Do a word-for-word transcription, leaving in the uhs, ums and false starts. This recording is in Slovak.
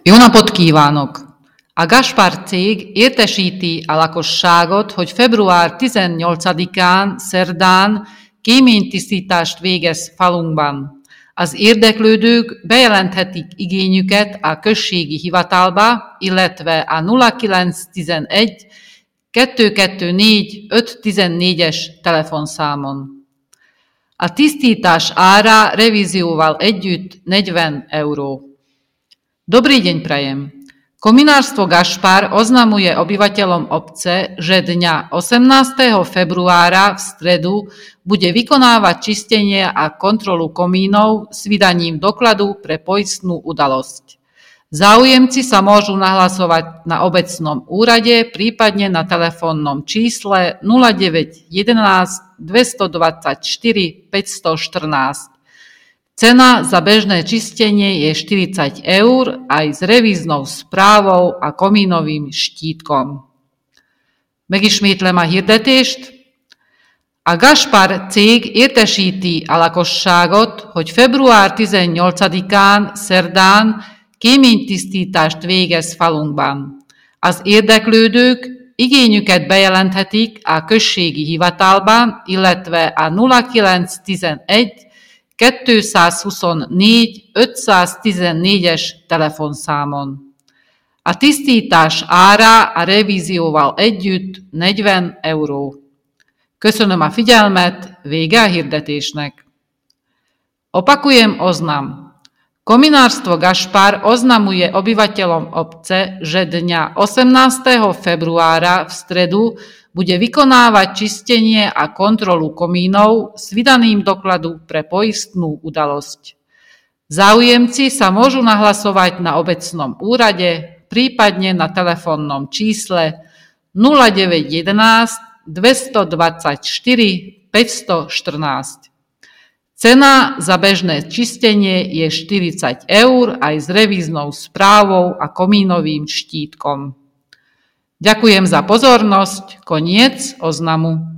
Jó napot kívánok! A Gaspár cég értesíti a lakosságot, hogy február tizennyolcadikán, szerdán kéménytisztítást végez falunkban. Az érdeklődők bejelenthetik igényüket a községi hivatalba, illetve a nulla kilencszáztizenegy kettőszázhuszonnégy ötszáztizennégyes telefonszámon. A tisztítás ára revízióval együtt negyven euró. Dobrý deň prajem. Kominárstvo Gašpar oznamuje obyvateľom obce, že dňa osemnásteho februára v stredu bude vykonávať čistenie a kontrolu komínov s vydaním dokladu pre poistnú udalosť. Záujemci sa môžu nahlasovať na obecnom úrade, prípadne na telefónnom čísle nula deväť jedenásť dvestodvadsaťštyri päťstoštrnásť. Cena za bežné čistenie je štyridsať eur aj s revíznou správou a komínovým štítkom. Megismétlem a hirdetést. A Gaspár cég értesíti a lakosságot, hogy február tizennyolcadikán, szerdán kéménytisztítást végez falunkban. Az érdeklődők igényüket bejelenthetik a községi hivatalban, illetve a nulla kilencszáztizenegy kettőszázhuszonnégy ötszáztizennégyes telefonszámon. A tisztítás ára a revízióval együtt negyven euró. Köszönöm a figyelmet, vége a hirdetésnek. Opakujem oznam. Kominárstvo Gašpar oznamuje obyvateľom obce, že dňa osemnásteho februára v stredu bude vykonávať čistenie a kontrolu komínov s vydaným dokladu pre poistnú udalosť. Záujemci sa môžu nahlasovať na obecnom úrade, prípadne na telefónnom čísle nula deväť jedenásť dvestodvadsaťštyri päťstoštrnásť. Cena za bežné čistenie je štyridsať eur aj s revíznou správou a komínovým štítkom. Ďakujem za pozornosť, koniec oznamu.